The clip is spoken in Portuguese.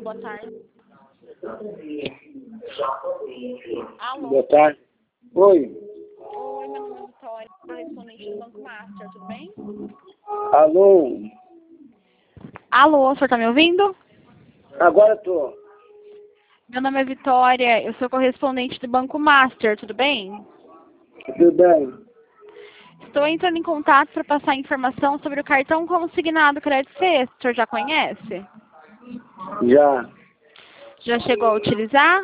boa tarde. Alô? Boa tarde. Oi. Oi, meu nome é Vitória, correspondente do Banco Master, tudo bem? Alô? Alô, o senhor tá me ouvindo? Agora tô. Meu nome é Vitória, eu sou correspondente do Banco Master, tudo bem? Tudo bem? Estou entrando em contato para passar informação sobre o cartão consignado Credit Fê. O senhor já conhece? Já. Já chegou a utilizar?